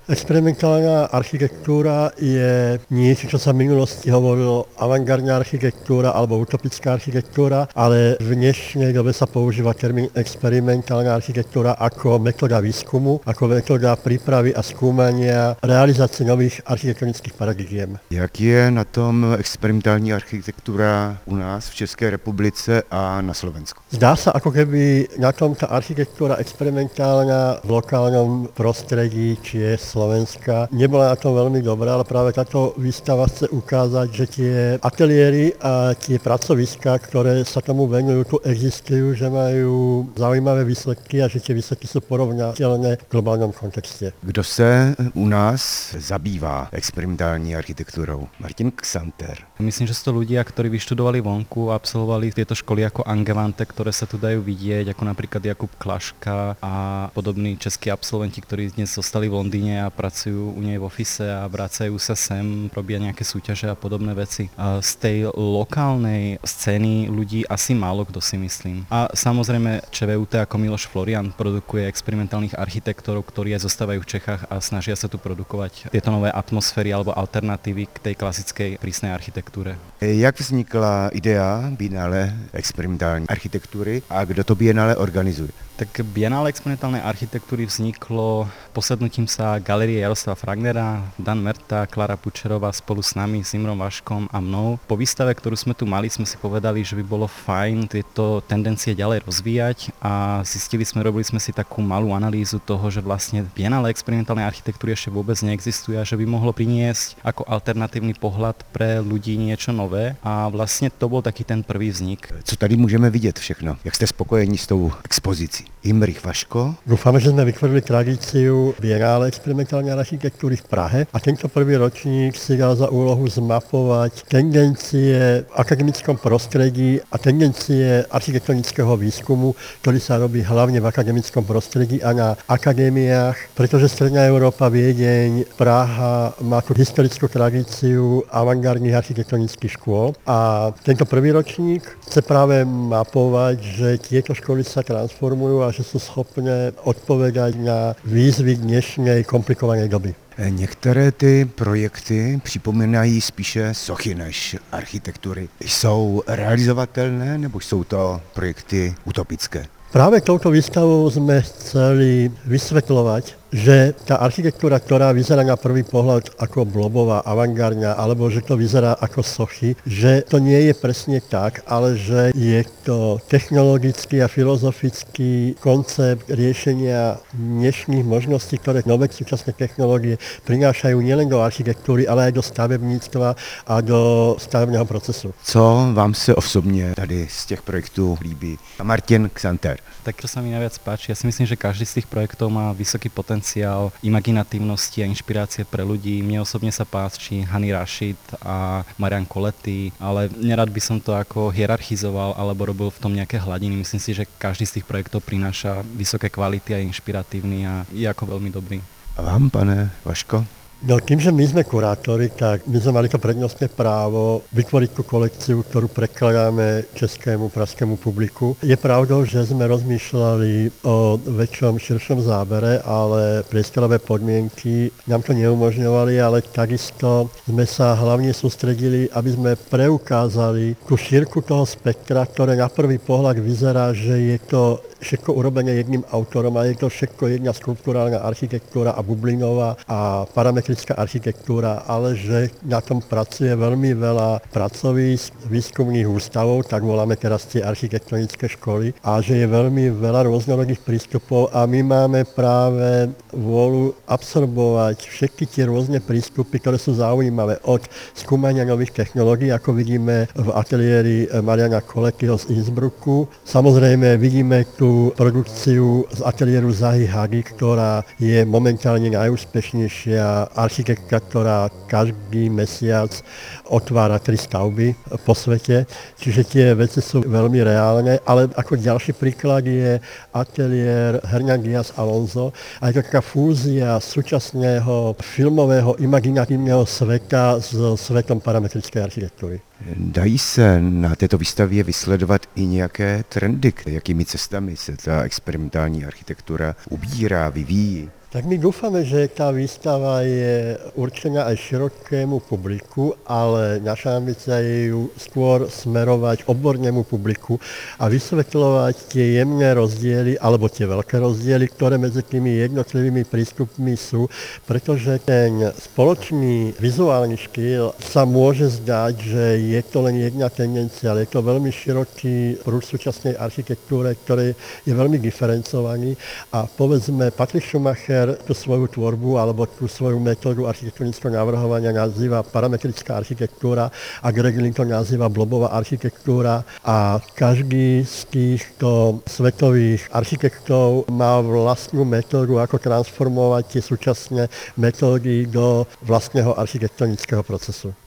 Experimentálna architektúra je niečo, čo sa v minulosti hovorilo avantgardná architektúra alebo utopická architektúra, ale v dnešnej dobe sa používa termín experimentálna architektúra ako metóda výskumu, ako metóda prípravy a skúmania realizácie nových architektonických paradigiem. Jak je na tom experimentální architektura u nás v České republice a na Slovensku? Zdá sa, ako keby na tom tá architektúra experimentálna v lokálnom prostredí, či je Slovenska, nebola na tom veľmi dobrá, ale práve táto výstava chce ukázať, že tie ateliéry a tie pracoviská, ktoré sa tomu venujú, tu existujú, že majú zaujímavé výsledky a že tie výsledky sú porovnateľné v globálnom kontexte. Kdo se u nás zabývá experimentální architekturou? Martin Xanter. Myslím, že sú to ľudia, ktorí vyštudovali vonku, absolvovali tieto školy ako Angewandte, ktoré sa tu dajú vidieť, ako napríklad Jakub Klaška a podobní českí absolventi, ktorí dnes zostali v Londýne a pracujú u nej v office a vracajú sa sem, robia nejaké súťaže a podobné veci. A z tej lokálnej scény ľudí asi málo kto si myslím. A samozrejme ČVUT ako Miloš Florian produkuje experimentálnych architektov, ktorí aj zostávajú v Čechách a snažia sa tu produkovať tieto nové atmosféry alebo alternatívy k tej klasickej prísnej architektúre. Jak vznikla idea Biennále experimentální architektury a kdo to Biennále organizuje? Tak Biennále experimentálnej architektúry vzniklo posadnutím sa Galerie Jaroslava Fragnera, Dan Merta, Klára Pučerová spolu s nami, s Imrom Vaškom a mnou. Po výstave, ktorú sme tu mali, sme si povedali, že by bolo fajn tieto tendencie ďalej rozvíjať a robili sme si takú malú analýzu toho, že vlastne Biennále experimentálnej architektúry ešte vôbec neexistuje a že by mohlo priniesť ako alternatívny pohľad pre ľudí niečo nové a vlastne to bol taký ten prvý vznik. Co tady můžeme vidět všechno? Jak jste spokojení s tou expozicí? Imrich Vaško. Dúfame, že sme vytvorili tradíciu Biennále experimentálnej architektúry v Prahe a tento prvý ročník si dal za úlohu zmapovať tendencie v akademickom prostredí a tendencie architektonického výskumu, ktorý sa robí hlavne v akademickom prostredí a na akadémiách, pretože Stredná Európa, Viedeň, Praha má tú historickú tradíciu avantgardných architektonických škôl a tento prvý ročník chce práve mapovať, že tieto školy sa transformujú a že sú schopné odpovedať na výzvy dnešnej komplikovanej doby. Některé ty projekty připomínají spíše sochy než architektury. Jsou realizovatelné nebo jsou to projekty utopické? Práve touto výstavou sme chceli vysvetľovať, že tá architektúra, ktorá vyzerá na prvý pohľad ako blobová, avantgardná, alebo že to vyzerá ako sochy, že to nie je presne tak, ale že je to technologický a filozofický koncept riešenia dnešných možností, ktoré nové súčasné technológie prinášajú nielen do architektúry, ale aj do stavebníctva a do stavebného procesu. Co vám se osobně tady z těch projektů líbí? A Martin Xanter. Tak čo sa mi najviac páči, ja si myslím, že každý z tých projektov má vysoký potenciál imaginatívnosti a inšpirácie pre ľudí. Mne osobne sa páči Hani Rashid a Marian Coletti, ale nerad by som to ako hierarchizoval alebo robil v tom nejaké hladiny. Myslím si, že každý z tých projektov prináša vysoké kvality a je inšpiratívny a je ako veľmi dobrý. A vám, pane Vaško? No tým, že my sme kurátori, tak my sme mali to prednostné právo vytvoriť tú kolekciu, ktorú prekladáme českému, pražskému publiku. Je pravdou, že sme rozmýšľali o väčšom, širšom zábere, ale priestorové podmienky nám to neumožňovali, ale takisto sme sa hlavne sústredili, aby sme preukázali tú šírku toho spektra, ktoré na prvý pohľad vyzerá, že je to všetko urobené jedným autorom a je to všetko jedna skulpturálna architektúra a bublinová a parametrická architektúra, ale že na tom pracuje veľmi veľa pracovísk, výskumných ústavov, tak voláme teraz tie architektonické školy, a že je veľmi veľa rôznorodých prístupov a my máme práve vôľu absorbovať všetky tie rôzne prístupy, ktoré sú zaujímavé od skúmania nových technológií, ako vidíme v ateliéri Mariana Colettiho z Innsbrucku. Samozrejme vidíme tu produkciu z ateliéru Zahy Hagi, ktorá je momentálne najúspešnejšia architektka, ktorá každý mesiac otvára 3 stavby po svete. Čiže tie veci sú veľmi reálne, ale ako ďalší príklad je ateliér Hernán Díaz Alonso a je to taká fúzia súčasného filmového imaginatívneho sveta s svetom parametrickej architektúry. Dají se na této výstavě vysledovat i nějaké trendy, jakými cestami se ta experimentální architektura ubírá, vyvíjí? Tak my dúfame, že tá výstava je určená aj širokému publiku, ale naša ambícia je ju skôr smerovať odbornému publiku a vysvetľovať tie jemné rozdiely alebo tie veľké rozdiely, ktoré medzi tými jednotlivými prístupmi sú, pretože ten spoločný vizuálny štýl sa môže zdať, že je to len jedna tendencia, ale je to veľmi široký prúd súčasnej architektúre, ktorý je veľmi diferencovaný a povedzme Patrick Schumacher tú svoju tvorbu alebo tú svoju metódu architektonického navrhovania nazýva parametrická architektúra a Greg Lynn to nazýva blobová architektúra a každý z týchto svetových architektov má vlastnú metódu, ako transformovať tie súčasné metódy do vlastného architektonického procesu.